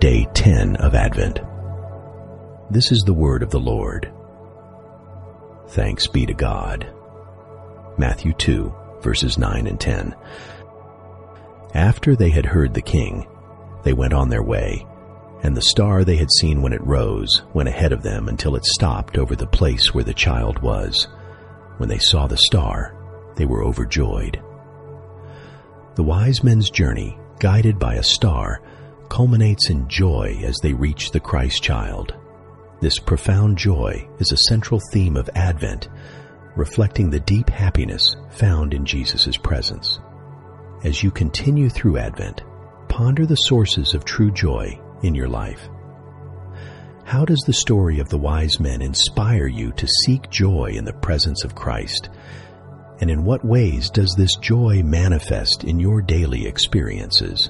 Day 10 of Advent. This is the word of the Lord. Thanks be to God. Matthew 2, verses 9 and 10. After they had heard the king, they went on their way, and the star they had seen when it rose went ahead of them until it stopped over the place where the child was. When they saw the star, they were overjoyed. The wise men's journey, guided by a star, culminates in joy as they reach the Christ child. This profound joy is a central theme of Advent, reflecting the deep happiness found in Jesus' presence. As you continue through Advent, ponder the sources of true joy in your life. How does the story of the wise men inspire you to seek joy in the presence of Christ? And in what ways does this joy manifest in your daily experiences?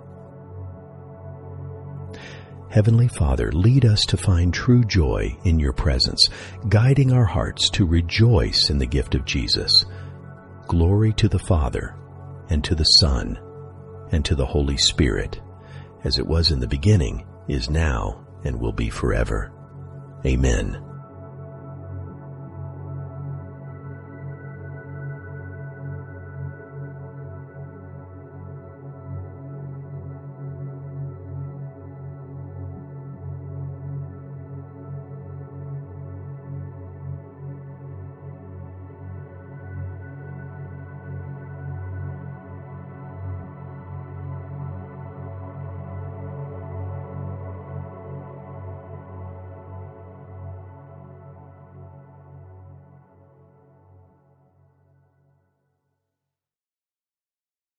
Heavenly Father, lead us to find true joy in your presence, guiding our hearts to rejoice in the gift of Jesus. Glory to the Father, and to the Son, and to the Holy Spirit, as it was in the beginning, is now, and will be forever. Amen.